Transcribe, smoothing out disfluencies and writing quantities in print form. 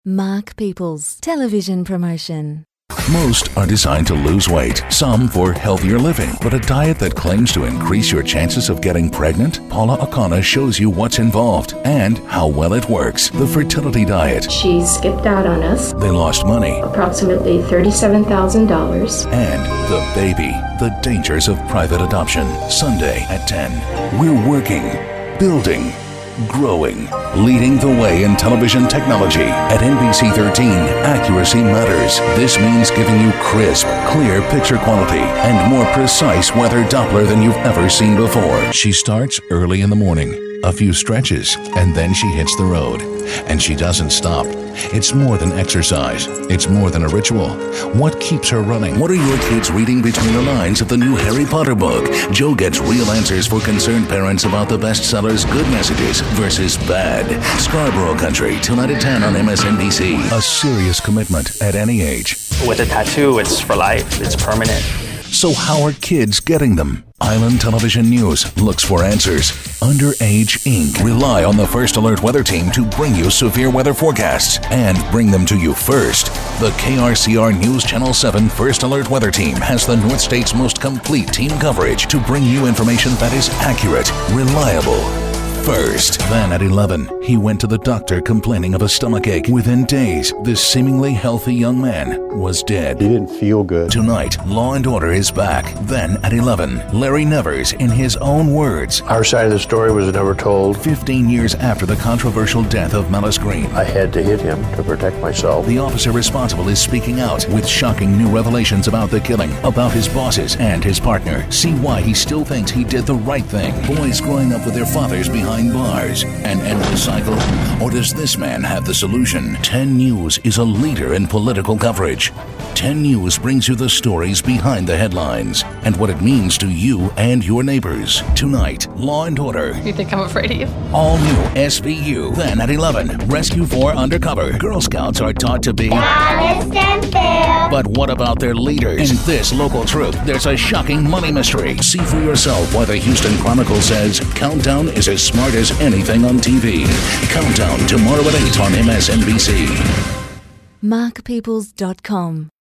Mark Peoples, television promotion. Most are designed to lose weight, some for healthier living. But a diet that claims to increase your chances of getting pregnant? Paula O'Connor shows you what's involved and how well it works. The fertility diet. She skipped out on us. They lost money. Approximately $37,000. And the baby. The dangers of private adoption. Sunday at 10. We're working, building, growing, leading the way in television technology. At NBC 13, accuracy matters. This means giving you crisp, clear picture quality and more precise weather Doppler than you've ever seen before. She starts early in the morning, a few stretches, and then she hits the road. And she doesn't stop. It's more than exercise. It's more than a ritual. What keeps her running? What are your kids reading between the lines of the new Harry Potter book? Joe gets real answers for concerned parents about the bestseller's good messages versus bad. Scarborough Country, tonight at 10 on MSNBC. A serious commitment at any age. With a tattoo, it's for life. It's permanent. So how are kids getting them? Island Television News looks for answers. Underage Inc. Rely on the First Alert Weather Team to bring you severe weather forecasts and bring them to you first. The KRCR News Channel 7 First Alert Weather Team has the North State's most complete team coverage to bring you information that is accurate, reliable, first. Then at 11, he went to the doctor complaining of a stomachache. Within days, this seemingly healthy young man was dead. He didn't feel good. Tonight, Law and Order is back. Then at 11, Larry Nevers, in his own words. Our side of the story was never told. 15 years after the controversial death of Mellis Green, I had to hit him to protect myself. the officer responsible is speaking out with shocking new revelations about the killing, about his bosses and his partner. See why he still thinks he did the right thing. Boys growing up with their fathers behind bars. An endless cycle? Or does this man have the solution? 10 News is a leader in political coverage. 10 News brings you the stories behind the headlines and what it means to you and your neighbors. Tonight, Law and Order. You think I'm afraid of you? All new SVU. Then at 11, Rescue 4 Undercover. Girl Scouts are taught to be honest and fair. But what about their leaders? In this local truth, there's a shocking money mystery. See for yourself why the Houston Chronicle says Countdown is as smart as anything on TV. Countdown tomorrow at 8 on MSNBC. MarkPeoples.com